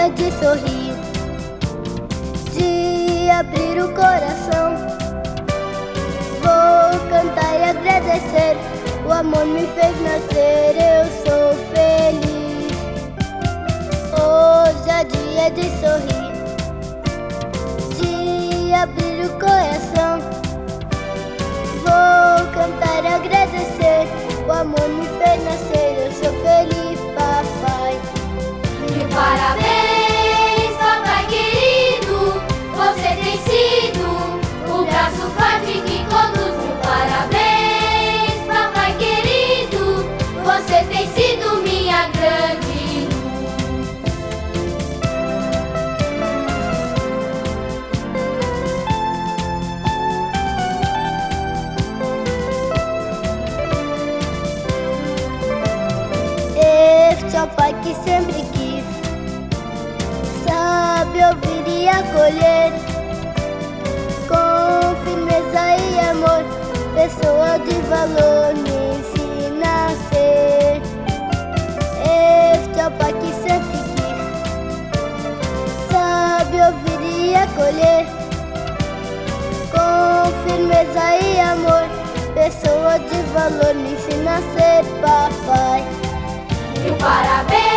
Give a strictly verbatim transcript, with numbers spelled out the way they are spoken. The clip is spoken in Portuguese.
dia de sorrir, de abrir o coração. Vou cantar e agradecer, o amor me fez nascer, eu sou feliz. Hoje é dia de sorrir, de abrir o coração. Vou cantar e agradecer, o amor me fez nascer, eu sou feliz, papai. Mil parabéns, papai querido, você tem sido o braço forte que conduz. Mil parabéns, papai querido, você tem sido minha grande luz. Este é o pai que sempre quis, sabe ouvir e acolher, com firmeza e amor, pessoa de valor me ensina a ser. Este é o pai que sempre quis, sabe ouvir e acolher, com firmeza e amor, pessoa de valor me ensina a ser, papai. Mil parabéns.